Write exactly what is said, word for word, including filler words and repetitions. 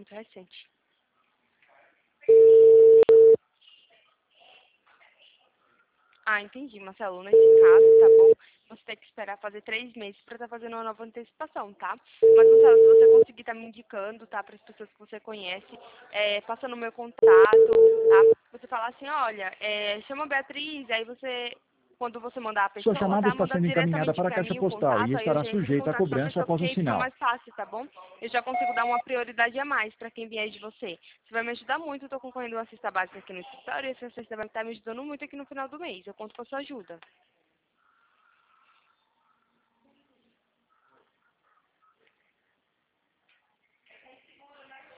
muito recente. Ah, entendi, Marcelo. Nesse caso, tá bom? Você tem que esperar fazer três meses para estar fazendo uma nova antecipação, tá? Mas, Marcelo, se você conseguir estar me indicando, tá, para as pessoas que você conhece, é, passa no meu contato, tá? Você fala assim, olha, é, chama a Beatriz, aí você, quando você mandar a Sua pessoa, chamada tá? está Manda sendo encaminhada diretamente para a para caixa mim o postal e contato, aí eu estará já entro em sujeita a contato com a cobrança pessoa, após porque o aí fica sinal. mais fácil, tá bom? Eu já consigo dar uma prioridade a mais para quem vier de você. Você vai me ajudar muito, eu tô concorrendo uma cesta básica aqui no escritório, e essa cesta vai estar me ajudando muito aqui no final do mês. Eu conto com a sua ajuda.